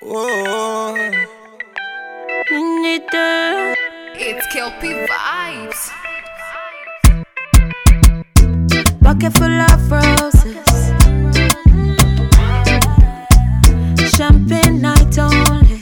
Whoa. It's Kelpie Vibes. Bucket full of roses, champagne night only.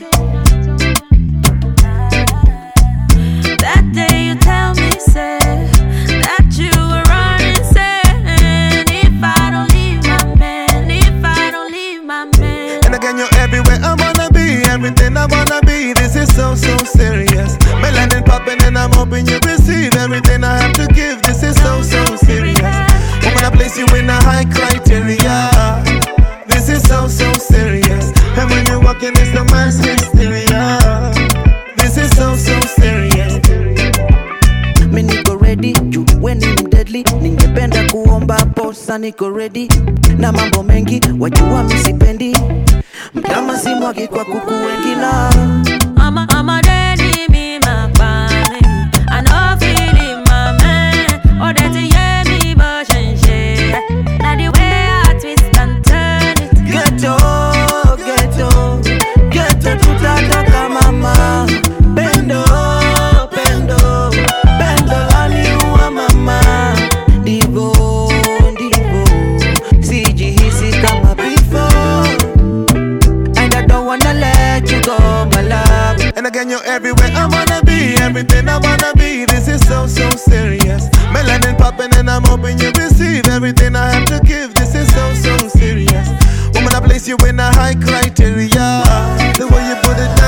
That day you tell me, say, that you were running, saying, if I don't leave my man, if I don't leave my man. And again, you're everywhere I wanna be, everything I wanna be. This is so serious. Melanin popping and I'm hoping you receive everything I have to give. This is so serious. Woman, I place you in a high criteria. This is so serious. And when you're walking, it's the mass hysteria. This is so serious. Me niko ready, you when I'm deadly. Ningependa kuomba posa, niko ready. Na mambo mengi, wajua misipendi. Mtama si mwagi kwa kuku wengi na I'm a daddy, me my family. I know feeling my man. Oh, that you hear me, but share. Now the way I twist and turn it. Ghetto, tutatoka mama. Bendo, aliua mama. Divo, sijihisi kama before. And I don't wanna let you go, my love. And again, you're everywhere I wanna be, everything I wanna be. This is so serious. Melanin popping and I'm hoping you receive everything I have to give. This is so serious. Woman, I place you in a high criteria. The way you put it down.